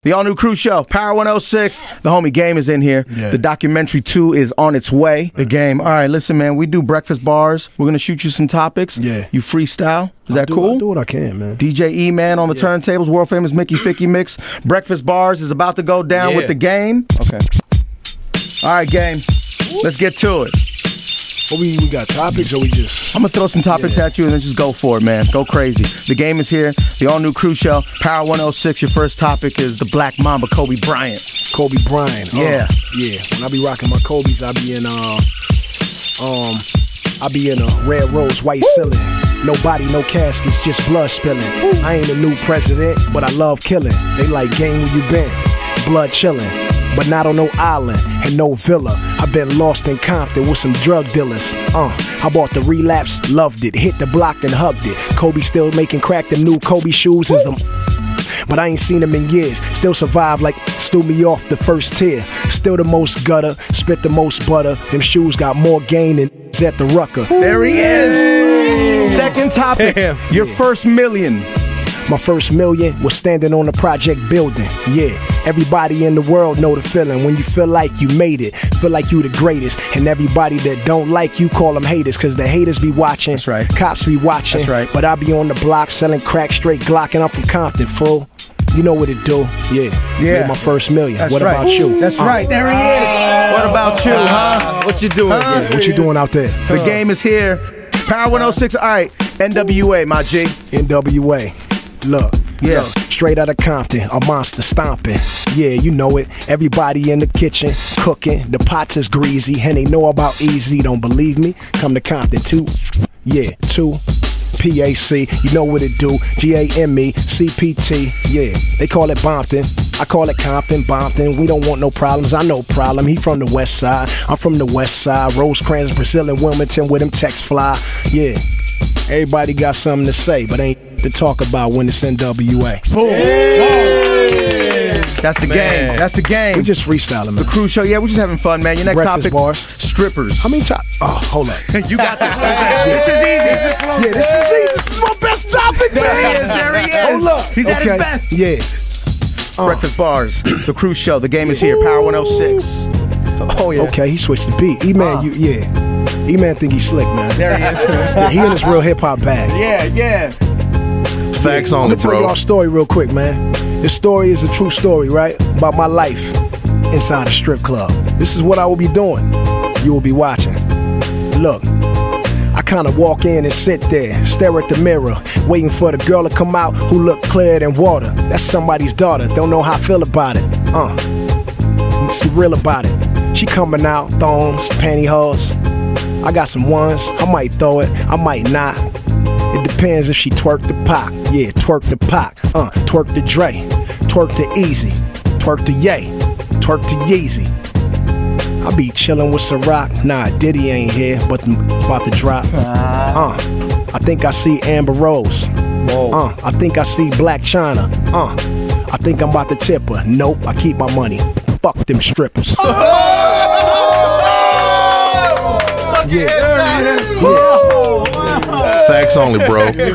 The all-new Crew Show, Power 106. The homie Game is in here. Yeah. The documentary 2 is on its way. The Game. All right, listen, man. We do breakfast bars. We're going to shoot you some topics. Yeah. You freestyle. Is that cool? I'll do what I can, man. DJ E-Man on the turntables, world-famous Mickey Ficky Mix. Breakfast Bars is about to go down with The Game. Okay. All right, Game. Let's get to it. What we got topics or we just... I'm going to throw some topics at you and then just go for it, man. Go crazy. The Game is here. The all-new Crew Show, Power 106. Your first topic is the Black Mamba, Kobe Bryant. Kobe Bryant. Yeah. Yeah. When I be rocking my Kobe's, I be in a red rose, white ceiling. No body, no caskets, just blood spilling. I ain't a new president, but I love killing. They like, Game, where you been? Blood chilling. But not on no island and no villa. I've been lost in Compton with some drug dealers. I bought the Relapse, loved it, hit the block and hugged it. Kobe still making crack, the new Kobe shoes is but I ain't seen him in years. Still survive like stew me off the first tier. Still the most gutter, spit the most butter. Them shoes got more gain than at the Rucker. There he is. Second topic. Damn. Your first million. My first million was standing on a project building. Yeah, everybody in the world know the feeling when you feel like you made it, feel like you the greatest, and everybody that don't like you call them haters, cause the haters be watching. That's right. Cops be watching. That's right. But I be on the block selling crack straight Glock, and I'm from Compton, fool. You know what it do? Yeah. Made my first million. That's what right. about you? That's right. There he is. What about you, huh? What you doing? Yeah, what you doing out there? The Game is here. Power 106. All right. NWA, my G. NWA. Look. Yeah. Look, straight out of Compton, a monster stomping. Yeah, you know it. Everybody in the kitchen cooking. The pots is greasy, and they know about easy. Don't believe me? Come to Compton too. Yeah, 2 PAC. You know what it do? GAME CPT. Yeah, they call it Bompton. I call it Compton, Bompton. We don't want no problems. I know problem. He from the west side. I'm from the west side. Rosecrans, Brazil, and Wilmington with them texts fly. Yeah. Everybody got something to say, but ain't to talk about when it's NWA. Boom. That's the Game. That's the Game. We just freestyling, man. The Crew Show. Yeah, we're just having fun, man. Your next Breakfast topic. bars. Strippers. How many times? Oh, hold up. You got this. This is easy. Yeah, this is easy. This is my best topic, man. There he is. Hold up. He's at his best. Yeah. Breakfast Bars. The Crew Show. The Game is here. Power 106. Oh, yeah. Okay, he switched the beat. E-Man, E-Man think he's slick, man. There he is. Yeah, he in his real hip-hop bag. Yeah. Facts I'm only, gonna tell bro. y'all a story real quick, man. This story is a true story, right? About my life inside a strip club. This is what I will be doing. You will be watching. Look, I kind of walk in and sit there, stare at the mirror, waiting for the girl to come out who look clearer than water. That's somebody's daughter. Don't know how I feel about it. It's real about it. She coming out, thongs, pantyhose. I got some ones. I might throw it. I might not. It depends if she twerk the Pac. Yeah, twerk the Pac. Twerk the Dre. Twerk the Easy. Twerk the Ye. Twerk the Yeezy. I be chillin' with Ciroc. Nah, Diddy ain't here, but it's about to drop. I think I see Amber Rose. Whoa. I think I see Black China. I think I'm about to tip her. Nope, I keep my money. Fuck them strippers. Yeah. Facts only, bro.